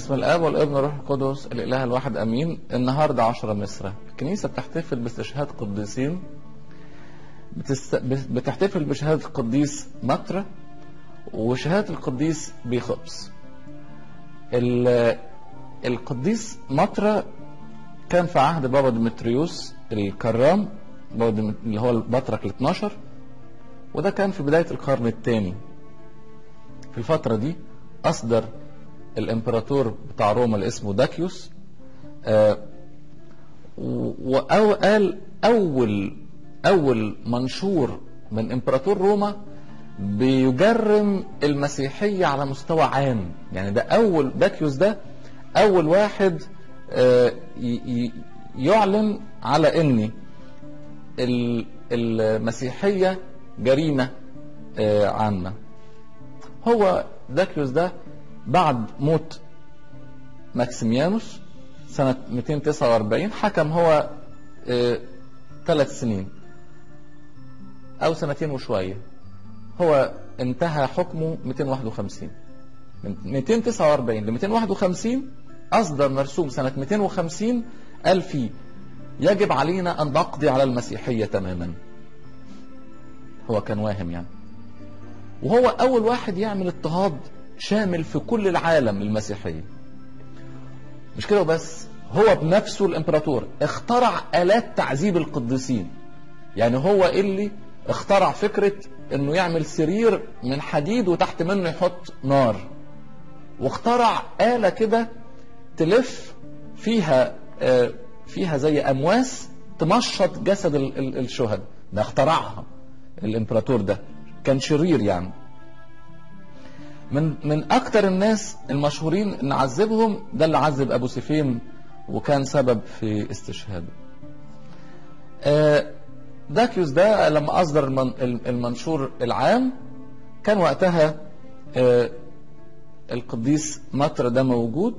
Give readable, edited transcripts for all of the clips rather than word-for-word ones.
باسم الاب والابن والروح القدس الاله الواحد امين. النهارده 10 مصر الكنيسه بتحتفل باستشهاد قديسين، بتحتفل بشهاده القديس مترا وشهاده القديس بيخبس. القديس مترا كان في عهد بابا ديمتريوس الكرام، اللي هو البطرك ال12، وده كان في بدايه القرن الثاني. في الفتره دي اصدر الامبراطور بتاع روما اللي اسمه داكيوس وقال اول منشور من امبراطور روما بيجرم المسيحيه على مستوى عام. يعني ده داكيوس ده اول واحد يعلن على ان المسيحيه جريمه عامه. هو داكيوس ده بعد موت ماكسيميانوس سنة 249 حكم هو 3 سنين أو 2 وشوية. هو انتهى حكمه 251. من 249 ل 251 أصدر مرسوم سنة 250 قال فيه يجب علينا أن نقضي على المسيحية تماما. هو كان واهم يعني، وهو أول واحد يعمل اضطهاد شامل في كل العالم للمسيحية. مش كده وبس، هو بنفسه الامبراطور اخترع آلات تعذيب القديسين. يعني هو اللي اخترع فكرة انه يعمل سرير من حديد وتحت منه يحط نار، واخترع آلة كده تلف فيها زي امواس تمشط جسد الشهداء. ده اخترعها الامبراطور، ده كان شرير يعني. من اكتر الناس المشهورين ان عذبهم ده اللي عذب ابو سيفين وكان سبب في استشهاده. داكيوس ده لما اصدر المنشور العام كان وقتها القديس مترا ده موجود،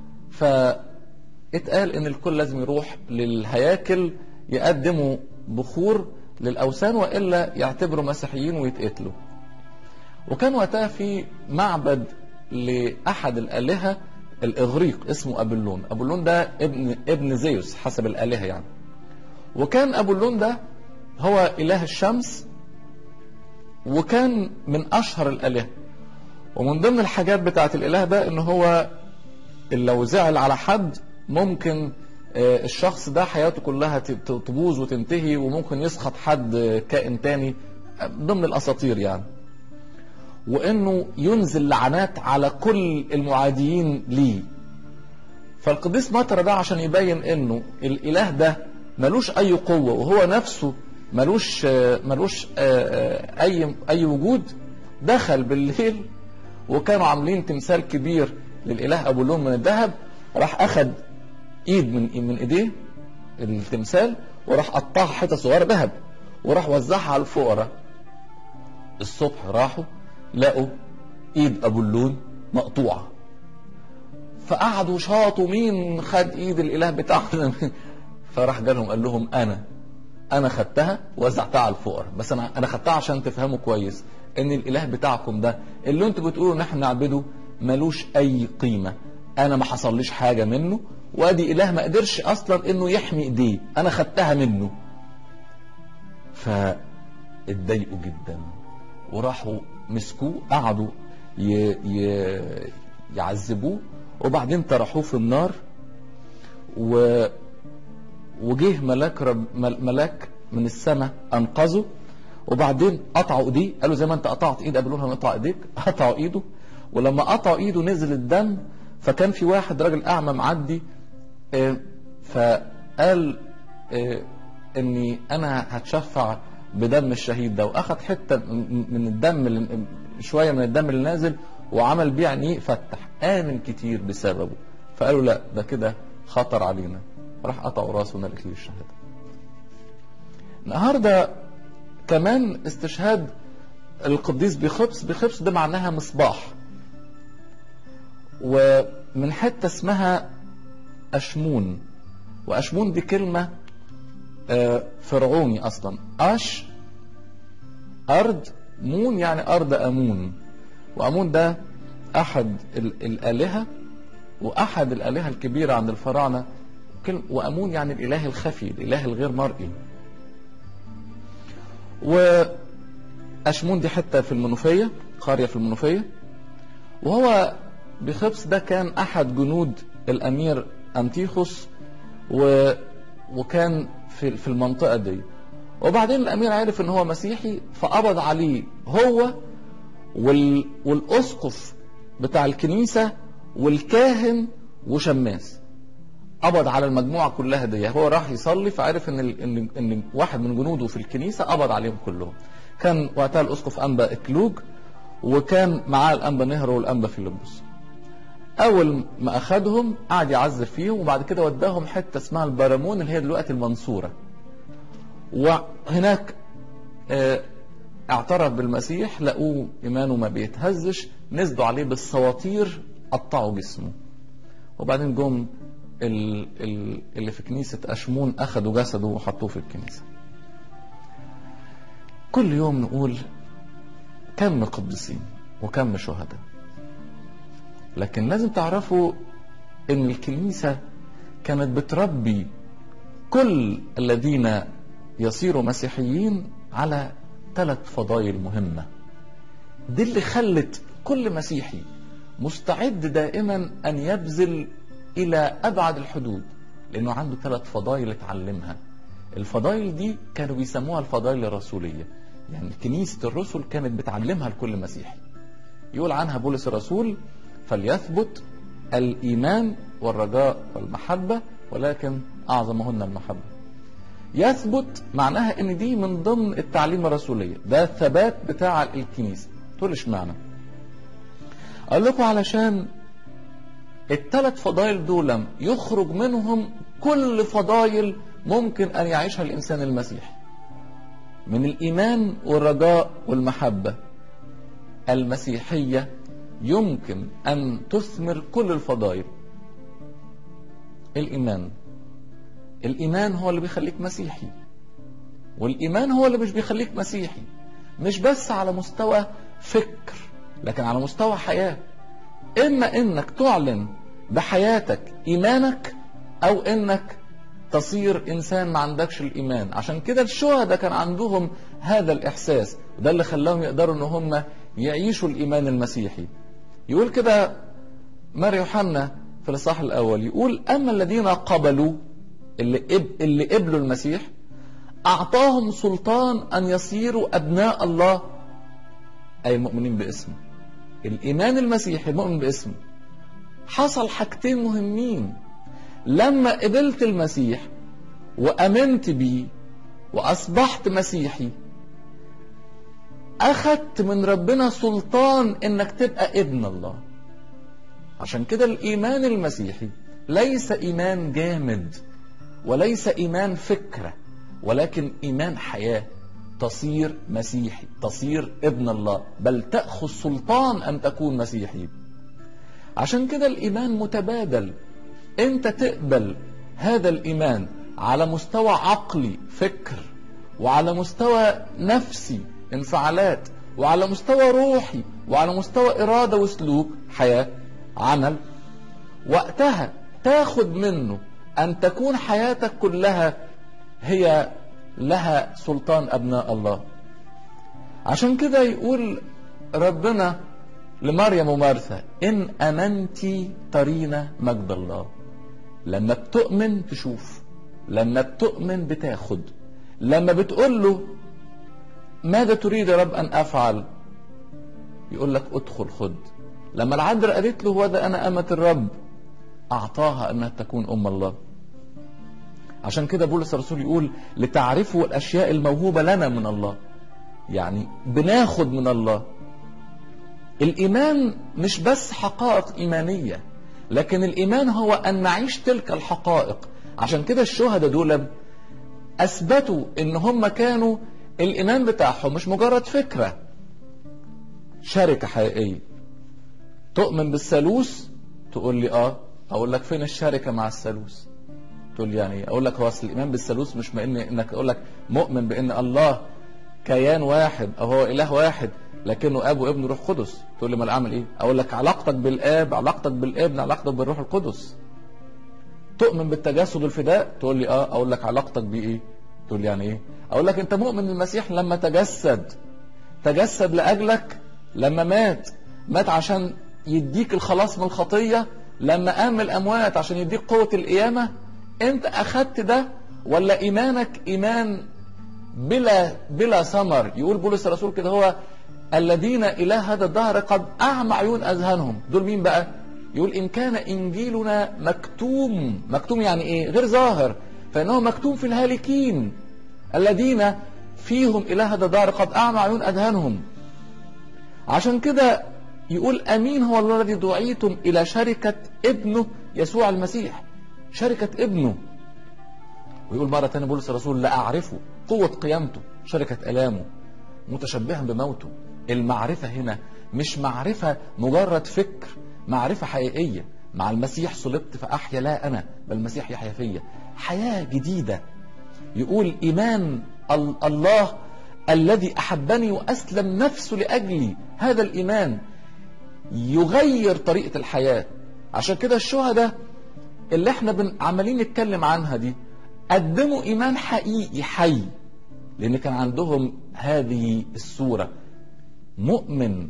فاتقال ان الكل لازم يروح للهياكل يقدموا بخور للاوثان والا يعتبروا مسيحيين ويتقتلوا. وكان وقتها في معبد لأحد الآلهة الإغريق اسمه أبولون. أبولون ده ابن زيوس حسب الآلهة يعني. وكان أبولون ده هو إله الشمس، وكان من أشهر الآلهة. ومن ضمن الحاجات بتاعت الإله ده إن هو لو زعل على حد ممكن الشخص ده حياته كلها تبوظ وتنتهي، وممكن يسخط حد كائن تاني ضمن الأساطير يعني. وانه ينزل لعنات على كل المعاديين ليه. فالقديس مترا ده عشان يبين انه الاله ده ملوش اي قوة وهو نفسه ملوش اي وجود، دخل بالليل وكانوا عاملين تمثال كبير للاله ابولون من الذهب، راح اخد ايد من ايديه التمثال وراح قطعها حتة صغيرة ذهب وراح وزعها على الفقراء. الصبح راحوا لقوا ايد ابولون مقطوعه، فقعدوا شاطوا مين خد ايد الاله بتاعنا. فراح جالهم قال لهم انا خدتها وزعتها على الفقراء، بس انا خدتها عشان تفهموا كويس ان الاله بتاعكم ده اللي انتوا بتقولوا ان احنا نعبده ملوش اي قيمه. انا ما حصليش حاجه منه، وادي اله ما قدرش اصلا انه يحمي ايديه، انا خدتها منه. فاتضايقوا جدا وراحوا مسكوه قعدوا يعذبوه، وبعدين طرحوه في النار. وجه ملاك من السماء انقذه، وبعدين قطعوا ايديه. قالوا زي ما انت قطعت ايد ابولون هنقطع ايديك. قطعوا ايده، ولما قطعوا ايده نزل الدم. فكان في واحد راجل اعمى معدي فقال اني انا هتشفع بدم الشهيد ده، واخد حته من الدم شويه من الدم اللي نازل وعمل بيه عينيه فتح، امن كتير بسببه. فقالوا لا ده كده خطر علينا، راح قطعوا راسه ونال الشهاده. النهارده كمان استشهاد القديس بيخبس ده معناها مصباح، ومن حته اسمها اشمون. واشمون دي كلمه فرعوني اصلا. ارض، مون يعني ارض امون. وامون ده احد الالهه، وأحد الآلهة الكبيرة عند الفراعنة، وأمون يعني الإله الخفي، الإله الغير مرئي. وأشمون دي حتة في المنوفية، قرية في المنوفية. وهو بخبس ده كان أحد جنود الأمير أنتيخوس، وكان في المنطقة دي. وبعدين الأمير عرف إن هو مسيحي، فقبض عليه هو والأسقف بتاع الكنيسة والكاهن وشماس. قبض على المجموعة كلها دي. هو راح يصلي فعرف إن واحد من جنوده في الكنيسة قبض عليهم كلهم. كان وقتها الأسقف أنبا إكلوج، وكان معاه الأنبا نهرو والأنبا فيلبس. أول ما أخدهم قعد يعذب فيهم، وبعد كده وداهم حتة اسمها البرامون اللي هي دلوقتي المنصورة. وهناك اعترف بالمسيح، لقوه إيمانه ما بيتهزش، نزلوا عليه بالسواطير قطعوا جسمه. وبعدين جم اللي في كنيسة أشمون أخدوا جسده وحطوه في الكنيسة. كل يوم نقول كم قديسين وكم شهداء، لكن لازم تعرفوا ان الكنيسة كانت بتربي كل الذين يصيروا مسيحيين على 3 فضائل مهمة. دي اللي خلت كل مسيحي مستعد دائما ان يبذل الى ابعد الحدود، لانه عنده 3 فضائل اتعلمها. الفضائل دي كانوا بيسموها الفضائل الرسولية، يعني كنيسة الرسل كانت بتعلمها لكل مسيحي. يقول عنها بولس الرسول: فليثبت الإيمان والرجاء والمحبة، ولكن أعظمهن المحبة. يثبت معناها ان دي من ضمن التعليم الرسولية، ده الثبات بتاع الكنيسة. تقول ايش معنى؟ اقول لكم علشان ال3 فضائل دول يخرج منهم كل فضائل ممكن ان يعيشها الانسان المسيحي، من الإيمان والرجاء والمحبة. المسيحية يمكن أن تثمر كل الفضائل. الإيمان هو اللي بيخليك مسيحي، والإيمان هو اللي مش بيخليك مسيحي، مش بس على مستوى فكر لكن على مستوى حياة. إما إنك تعلن بحياتك إيمانك، أو إنك تصير إنسان ما عندكش الإيمان. عشان كده الشهداء كان عندهم هذا الإحساس، وده اللي خلاهم يقدروا إن هم يعيشوا الإيمان المسيحي. يقول كده مار يوحنا في الإصحاح الأول، يقول: أما الذين قبلوا، اللي قبلوا المسيح، أعطاهم سلطان أن يصيروا أبناء الله، أي المؤمنين باسمه. الإيمان المسيحي المؤمن باسمه. حصل حاجتين مهمين: لما قبلت المسيح وأمنت بيه وأصبحت مسيحي، أخذت من ربنا سلطان إنك تبقى ابن الله. عشان كده الإيمان المسيحي ليس إيمان جامد، وليس إيمان فكرة، ولكن إيمان حياة. تصير مسيحي، تصير ابن الله، بل تأخذ سلطان أن تكون مسيحي. عشان كده الإيمان متبادل. أنت تقبل هذا الإيمان على مستوى عقلي فكر، وعلى مستوى نفسي انفعالات، وعلى مستوى روحي، وعلى مستوى إرادة وسلوك حياة عمل. وقتها تاخد منه أن تكون حياتك كلها هي لها سلطان أبناء الله. عشان كده يقول ربنا لمريم ومارثا: إن أمنتي ترين مجد الله. لما بتؤمن تشوف، لما بتؤمن بتاخد. لما بتقول له: ماذا تريد يا رب أن أفعل؟ يقول لك: ادخل خد. لما العذراء قالت له: وذا أنا أمة الرب، أعطاها أنها تكون أم الله. عشان كده بولس الرسول يقول: لتعرفوا الأشياء الموهوبة لنا من الله. يعني بناخد من الله. الإيمان مش بس حقائق إيمانية، لكن الإيمان هو أن نعيش تلك الحقائق. عشان كده الشهداء دول أثبتوا إن هم كانوا الإيمان بتاعهم مش مجرد فكرة، شركة حقيقية. تؤمن بالثالوث؟ تقول لي أقول لك: فين الشركة مع الثالوث؟ تقول لي يعني أقول لك: هو أصل الإيمان بالثالوث مش إنك أقول لك مؤمن بإن الله كيان واحد أو هو إله واحد لكنه اب وابن روح قدس. تقول لي ما اعمل ايه؟ اقول لك علاقتك بالاب، علاقتك بالابن، علاقتك بالروح القدس. تؤمن بالتجسد والفداء؟ تقول لي اه. اقول لك علاقتك بايه؟ تقول لي يعني ايه؟ اقول لك انت مؤمن المسيح لما تجسد لاجلك، لما مات عشان يديك الخلاص من الخطيه، لما قام من الاموات عشان يديك قوه القيامه. انت اخدت ده ولا ايمانك ايمان بلا ثمر؟ يقول بولس الرسول كده، هو الذين الى هذا الدهر قد اعمى عيون اذهانهم. دول مين بقى؟ يقول ان كان انجيلنا مكتوم يعني ايه؟ غير ظاهر، فانه مكتوم في الهالكين الذين فيهم الى هذا الدهر قد اعمى عيون اذهانهم. عشان كده يقول امين هو الذي دعيتم الى شركه ابنه يسوع المسيح، شركه ابنه. ويقول مرة تانية بولس الرسول لا أعرفه قوة قيامته، شركة ألامه، متشبها بموته. المعرفة هنا مش معرفة مجرد فكر، معرفة حقيقية. مع المسيح صلبت فأحيا لا أنا بل المسيح يحيا فيا، حياة جديدة. يقول إيمان الله الذي أحبني وأسلم نفسه لأجلي، هذا الإيمان يغير طريقة الحياة. عشان كده الشهداء اللي احنا عمالين نتكلم عنها دي قدموا إيمان حقيقي حي، لأن كان عندهم هذه الصورة، مؤمن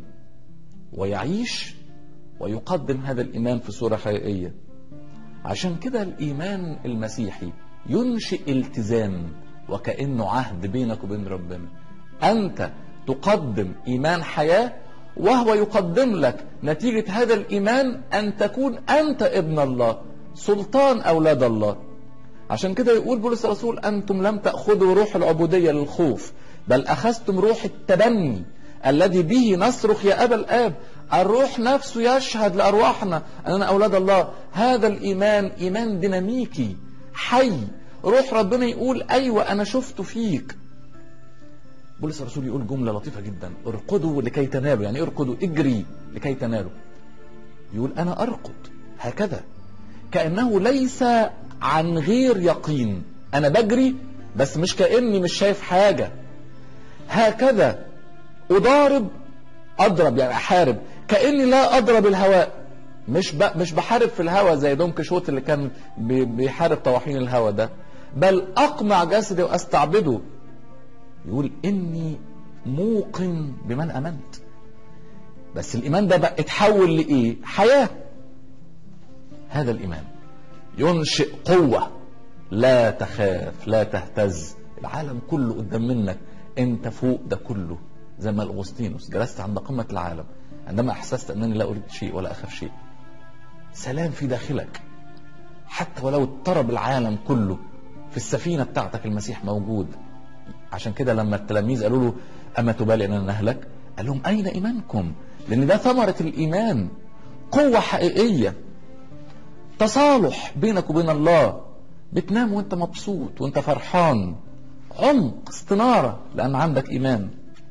ويعيش ويقدم هذا الإيمان في صورة حقيقية. عشان كده الإيمان المسيحي ينشئ التزام، وكأنه عهد بينك وبين ربنا. أنت تقدم إيمان حياة، وهو يقدم لك نتيجة هذا الإيمان أن تكون أنت ابن الله، سلطان أولاد الله. عشان كده يقول بولس الرسول أنتم لم تأخذوا روح العبودية للخوف، بل أخذتم روح التبني الذي به نصرخ يا أبا الآب. الروح نفسه يشهد لأرواحنا أننا أولاد الله. هذا الإيمان إيمان ديناميكي حي. روح ربنا يقول أيوة أنا شفته فيك. بولس الرسول يقول جملة لطيفة جدا، ارقدوا لكي تنالوا. يعني ارقدوا، اجري لكي تنالوا. يقول أنا أرقد هكذا، كأنه ليس عن غير يقين. أنا بجري بس مش كأني مش شايف حاجة. هكذا أضرب يعني أحارب، كأني لا أضرب الهواء. مش بحارب في الهواء زي دون كيشوت اللي كان بيحارب طواحين الهواء ده، بل أقمع جسدي وأستعبده. يقول إني موقن بمن أمنت. بس الإيمان ده بقى اتحول لإيه؟ حياة. هذا الإيمان ينشئ قوة، لا تخاف لا تهتز. العالم كله قدام منك، انت فوق ده كله. زي ما الأغسطينوس جلست عند قمة العالم عندما أحسست أنني لا أريد شيء ولا أخاف شيء. سلام في داخلك، حتى ولو اضطرب العالم كله، في السفينة بتاعتك المسيح موجود. عشان كده لما التلاميذ قالوا له أما تبالي أننا نهلك، قال لهم أين إيمانكم؟ لأن ده ثمرة الإيمان، قوة حقيقية، تصالح بينك وبين الله. بتنام وانت مبسوط وانت فرحان، عمق استنارة لأن عندك إيمان.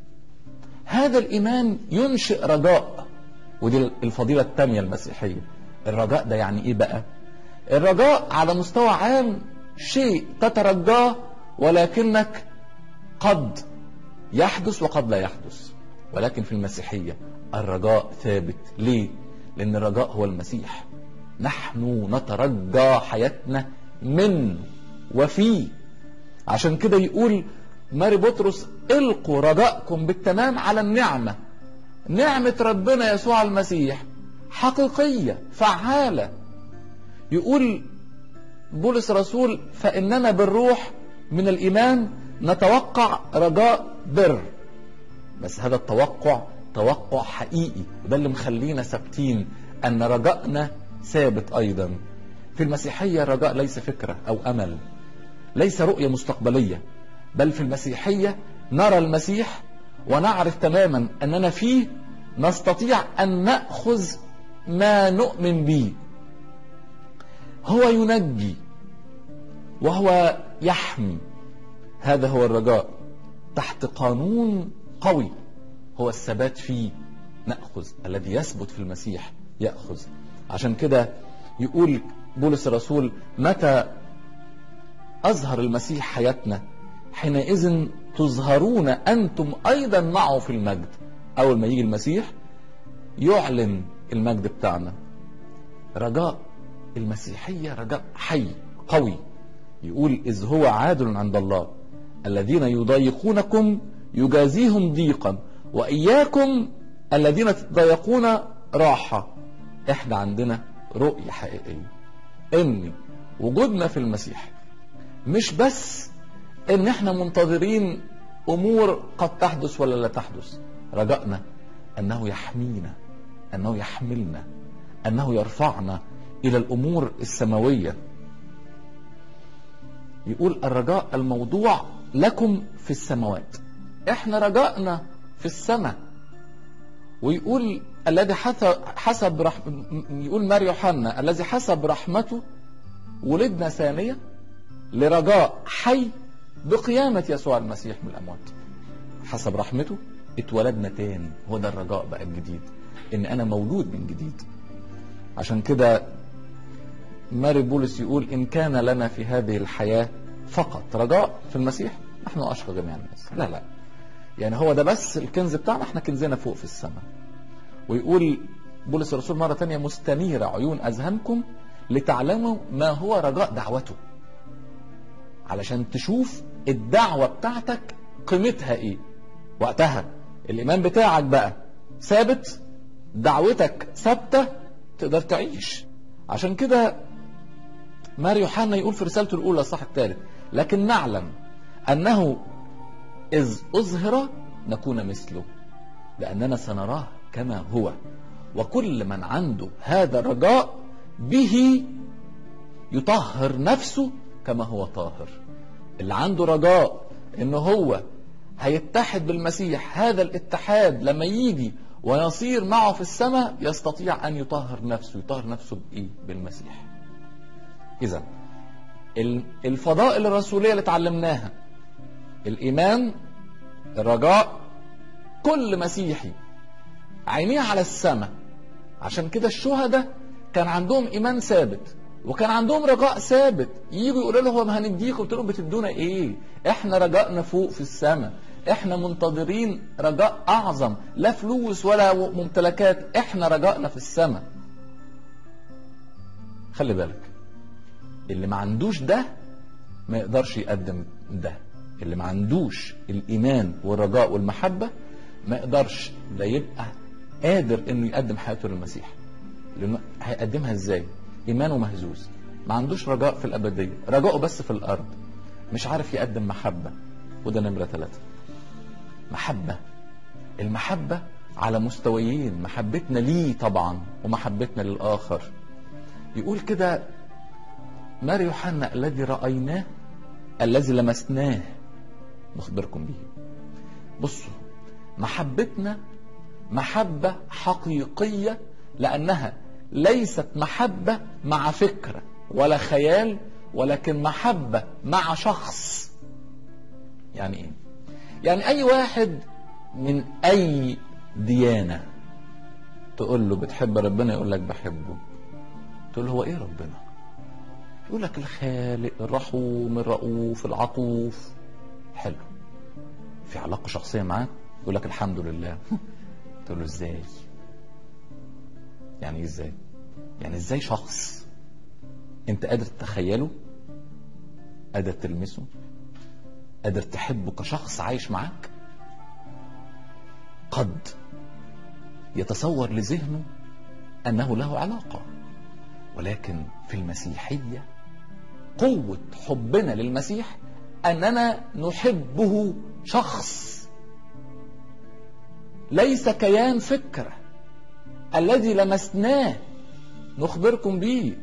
هذا الإيمان ينشئ رجاء، ودي الفضيلة التانية المسيحية. الرجاء ده يعني إيه بقى؟ الرجاء على مستوى عام شيء تترجاه، ولكنك قد يحدث وقد لا يحدث. ولكن في المسيحية الرجاء ثابت. ليه؟ لأن الرجاء هو المسيح. نحن نترجى حياتنا منه وفيه. عشان كده يقول ماري بطرس القوا رجاءكم بالتمام على النعمة. نعمة ربنا يسوع المسيح حقيقية فعالة. يقول بولس الرسول فإننا بالروح من الإيمان نتوقع رجاء بر. بس هذا التوقع توقع حقيقي، وده اللي مخلينا ثابتين أن رجائنا ثابت. أيضا في المسيحية الرجاء ليس فكرة أو أمل، ليس رؤية مستقبلية، بل في المسيحية نرى المسيح ونعرف تماما أننا فيه نستطيع أن نأخذ ما نؤمن به. هو ينجي وهو يحمي. هذا هو الرجاء تحت قانون قوي، هو الثبات فيه نأخذ. الذي يثبت في المسيح يأخذ. عشان كده يقول بولس الرسول متى أظهر المسيح حياتنا حينئذ تظهرون أنتم أيضا معه في المجد. أول ما يجي المسيح يعلن المجد بتاعنا. رجاء المسيحية رجاء حي قوي. يقول إذ هو عادل عند الله الذين يضايقونكم يجازيهم ضيقا وإياكم الذين تضايقون راحة. احنا عندنا رؤية حقيقية ان وجودنا في المسيح مش بس ان احنا منتظرين امور قد تحدث ولا لا تحدث. رجائنا انه يحمينا، انه يحملنا، انه يرفعنا الى الامور السماوية. يقول الرجاء الموضوع لكم في السماوات. احنا رجائنا في السماء. ويقول الذي حسب يقول مار يوحنا الذي حسب رحمته ولدنا ثانية لرجاء حي بقيامة يسوع المسيح من الأموات. حسب رحمته اتولدنا تاني. هو ده الرجاء بقى الجديد، ان انا مولود من جديد. عشان كده ماري بولس يقول ان كان لنا في هذه الحياة فقط رجاء في المسيح نحن اشقى جميع الناس. لا يعني هو ده بس الكنز بتاعنا، احنا كنزنا فوق في السماء. ويقول بولس الرسول مرة تانية مستنير عيون أذهانكم لتعلموا ما هو رجاء دعوته، علشان تشوف الدعوة بتاعتك قيمتها ايه وقتها. الإيمان بتاعك بقى ثابت، دعوتك ثابتة، تقدر تعيش. عشان كده مار يوحنا يقول في رسالته الأولى الصح الثالث لكن نعلم أنه إذ أظهر نكون مثله لأننا سنراه كما هو. وكل من عنده هذا الرجاء به يطهر نفسه كما هو طاهر. اللي عنده رجاء إنه هو هيتحد بالمسيح، هذا الاتحاد لما يجي ويصير معه في السماء يستطيع أن يطهر نفسه. يطهر نفسه بإيه؟ بالمسيح. إذا الفضائل الرسولية اللي تعلمناها، الإيمان، الرجاء، كل مسيحي عينيه على السماء. عشان كده الشهداء كان عندهم إيمان ثابت وكان عندهم رجاء ثابت. ييجوا يقولوا لهم هنديكم، قلت لهم بتدونا إيه؟ إحنا رجائنا فوق في السماء. إحنا منتظرين رجاء أعظم، لا فلوس ولا ممتلكات، إحنا رجائنا في السماء. خلي بالك اللي ما عندوش ده ما يقدرش يقدم ده. اللي ما عندوش الإيمان والرجاء والمحبة ما يقدرش لا يبقى قادر انه يقدم حياته للمسيح. لانه هيقدمها ازاي؟ ايمانه مهزوز، ما عندوش رجاء في الابدية، رجاؤه بس في الارض، مش عارف يقدم محبة. وده نمرة 3. محبة. المحبة على مستويين، محبتنا ليه طبعا ومحبتنا للآخر. يقول كده مار يوحنا الذي رأيناه الذي لمسناه نخبركم به. بصوا، محبتنا محبة حقيقية لأنها ليست محبة مع فكرة ولا خيال، ولكن محبة مع شخص. يعني ايه؟ يعني اي واحد من اي ديانة تقول له بتحب ربنا يقول لك بحبه. تقول له هو ايه ربنا؟ يقول لك الخالق الرحوم الرؤوف العطوف. حلو. في علاقة شخصية معاه يقول لك الحمد لله. تقول له ازاي؟ يعني ايه ازاي؟ يعني ازاي شخص انت قادر تتخيله، قادر تلمسه، قادر تحبه كشخص عايش معاك؟ قد يتصور لذهنه انه له علاقة، ولكن في المسيحية قوة حبنا للمسيح اننا نحبه شخص، ليس كيان فكرة. الذي لمسناه نخبركم به.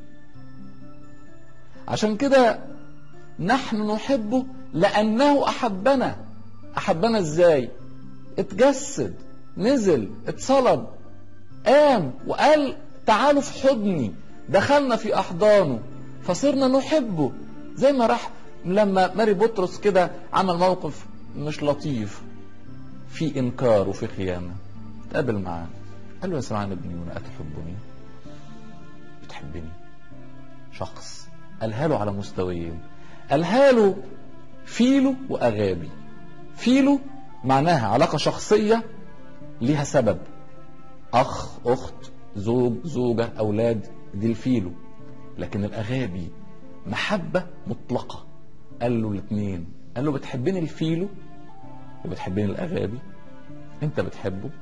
عشان كده نحن نحبه لأنه أحبنا. أحبنا ازاي؟ اتجسد، نزل، اتصلب، قام وقال تعالوا في حضني، دخلنا في أحضانه فصرنا نحبه. زي ما راح لما ماري بطرس كده عمل موقف مش لطيف في إنكار وفي خيانة، تقابل معاه قال له يا سمعان ابن يونا أتحبني؟ بتحبني؟ شخص. قالها له على مستويين، قالها له فيلو وأغابي. فيلو معناها علاقة شخصية ليها سبب، أخ، أخت، زوج، زوجة، أولاد، دي الفيلو. لكن الأغابي محبة مطلقة. قال له الاثنين، قال له بتحبني الفيلو وبتحبني الأغابي، انت بتحبه.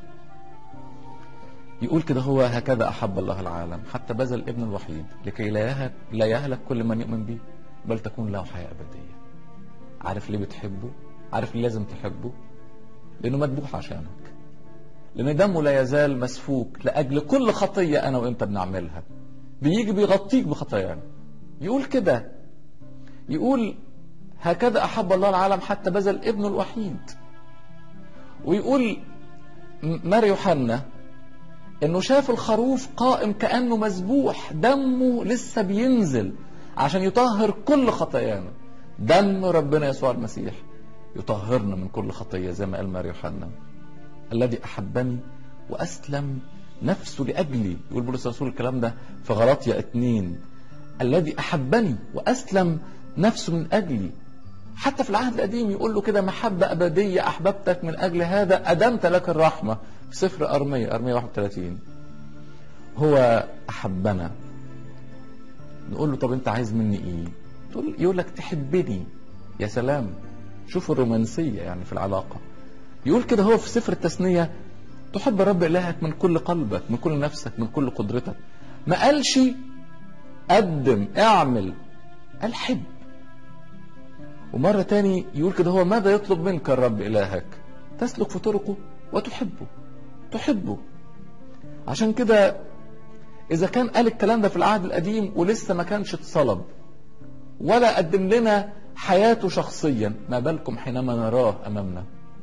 يقول كده هو هكذا أحب الله العالم حتى بذل ابن الوحيد لكي لا يهلك كل من يؤمن به بل تكون له حياة أبدية. عارف ليه بتحبه؟ عارف ليه لازم تحبه؟ لأنه مذبوح عشانك، لأن دمه لا يزال مسفوك لأجل كل خطية أنا وإنت بنعملها، بيجي بيغطيك بخطايانا. يقول كده، يقول هكذا أحب الله العالم حتى بذل ابنه الوحيد. ويقول مار يوحنا انه شاف الخروف قائم كأنه مذبوح، دمه لسه بينزل عشان يطهر كل خطايانا. دم ربنا يسوع المسيح يطهرنا من كل خطية، زي ما قال مار يوحنا الذي أحبني وأسلم نفسه لأجلي. يقول بولس الرسول الكلام ده في غلاطيا 2، الذي أحبني وأسلم نفسه من أجلي. حتى في العهد القديم يقول له كده محبة أبدية أحببتك من أجل هذا أدمت لك الرحمة، في سفر أرمية 31. هو أحبنا. نقول له طب أنت عايز مني إيه؟ يقول لك تحبني. يا سلام، شوف الرومانسية يعني في العلاقة. يقول كده هو في سفر التثنية تحب رب إلهك من كل قلبك، من كل نفسك، من كل قدرتك. ما قالش قدم اعمل، قال حب. ومرة تاني يقول كده هو ماذا يطلب منك الرب إلهك؟ تسلك في طرقه وتحبه. تحبه. عشان كده إذا كان قال الكلام ده في العهد القديم ولسه ما كانش اتصلب ولا قدم لنا حياته شخصيا، ما بالكم حينما نراه أمامنا.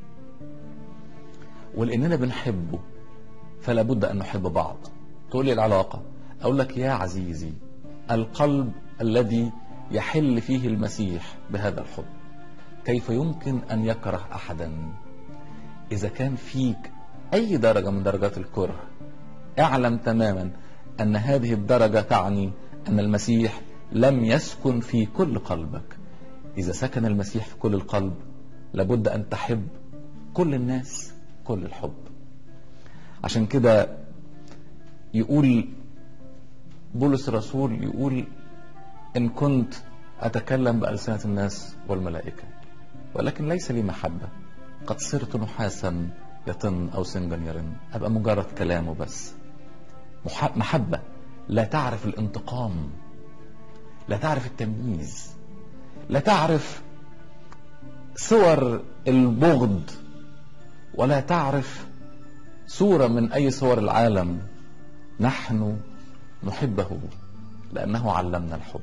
ولأننا بنحبه فلا بد أن نحب بعض. تقول لي العلاقة، أقول لك يا عزيزي القلب الذي يحل فيه المسيح بهذا الحب كيف يمكن أن يكره أحدا؟ إذا كان فيك أي درجة من درجات الكره اعلم تماما أن هذه الدرجة تعني أن المسيح لم يسكن في كل قلبك. إذا سكن المسيح في كل القلب لابد أن تحب كل الناس كل الحب. عشان كده يقول بولس الرسول، يقول إن كنت أتكلم بألسنة الناس والملائكة ولكن ليس لي محبة قد صرت نحاسا يطن أو سنجا يرن. أبقى مجرد كلامه بس. محبة لا تعرف الانتقام، لا تعرف التمييز، لا تعرف صور البغض، ولا تعرف صورة من أي صور العالم. نحن نحبه لأنه علمنا الحب.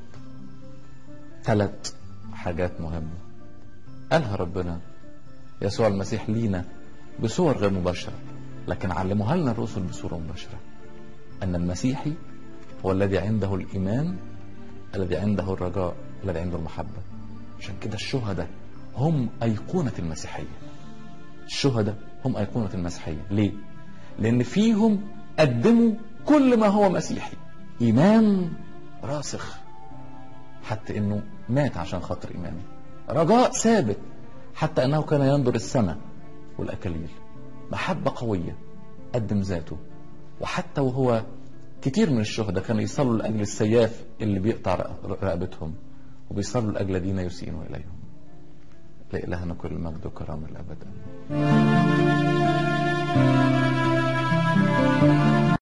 3 حاجات مهمة قالها ربنا يسوع المسيح لينا بصور غير مباشرة، لكن علموها لنا الرسل بصورة مباشرة. أن المسيحي هو الذي عنده الإيمان، الذي عنده الرجاء، الذي عنده المحبة. عشان كده الشهداء هم أيقونة المسيحية. الشهداء هم أيقونة المسيحية. ليه؟ لأن فيهم قدموا كل ما هو مسيحي، إيمان راسخ حتى أنه مات عشان خاطر إيمانه، رجاء ثابت حتى أنه كان ينظر السماء والأكاليل، محبة قوية قدم ذاته. وحتى وهو كتير من الشهداء كانوا يصلوا لأجل السياف اللي بيقطع رقبتهم، وبيصلوا لأجل الذين يسيئون إليهم. لإلهنا كل المجد وكرامة الأبد.